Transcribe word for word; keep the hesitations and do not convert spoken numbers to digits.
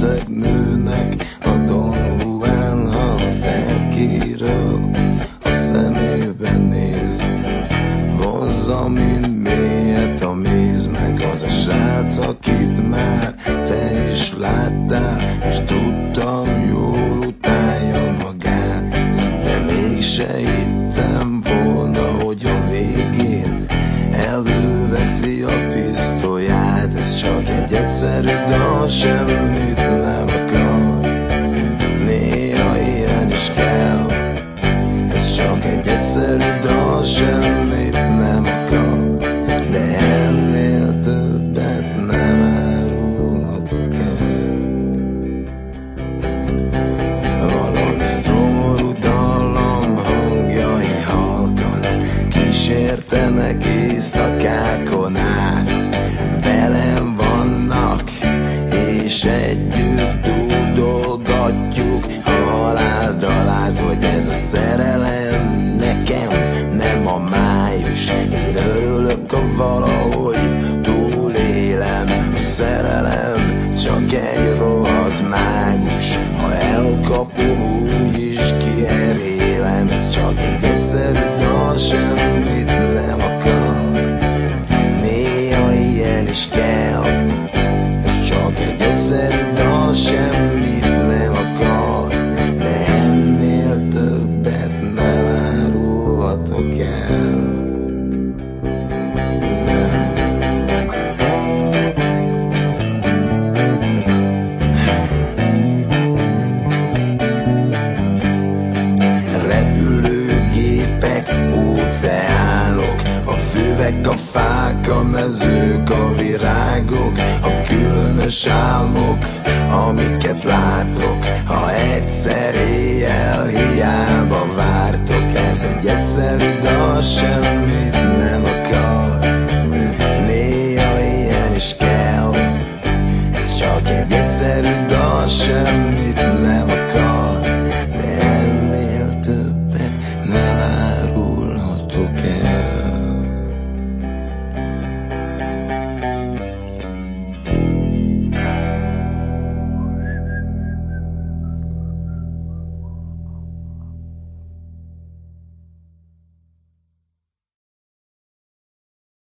percek nőnek a Don Juan hanszerkéről. A szemében néz, vonzza, mint mélyet a méz. Meg az a srác, akit már te is láttál, és tudtam, jól utálja magát. De mégse hittem volna, hogy a végén előveszi a pisztolyát. Ez csak egy egyszerű dal, semmit nem akar, néha ilyen is kell. Ez csak egy egyszerű dal, semmit nem akar, de ennél többet nem árulhatok el. Valami szomorú dallam hangjai halkan kísértenek éjszakákon át. Velem vannak, és együtt dúdolgatjuk a halál dalát, hogy ez a szerelem nekem nem a május. Én örülök, a valahogy túlélem. A szerelem csak egy rohadt mágus, ha elkapom, úgy is kierélem. Ez csak egy egyszerű dal, semmit nem akar, néha ilyen is kell. Ez csak egy egyszerű dal, semmit nem akar, de ennél többet nem árulhatok el. Nem. Repülőgépek, óceánok, a füvek, a fák, a mezők, a virágok, a különös álmok, amiket látok. Ha egyszer éjjel hiába vártok, ez egy egyszerű dal, semmi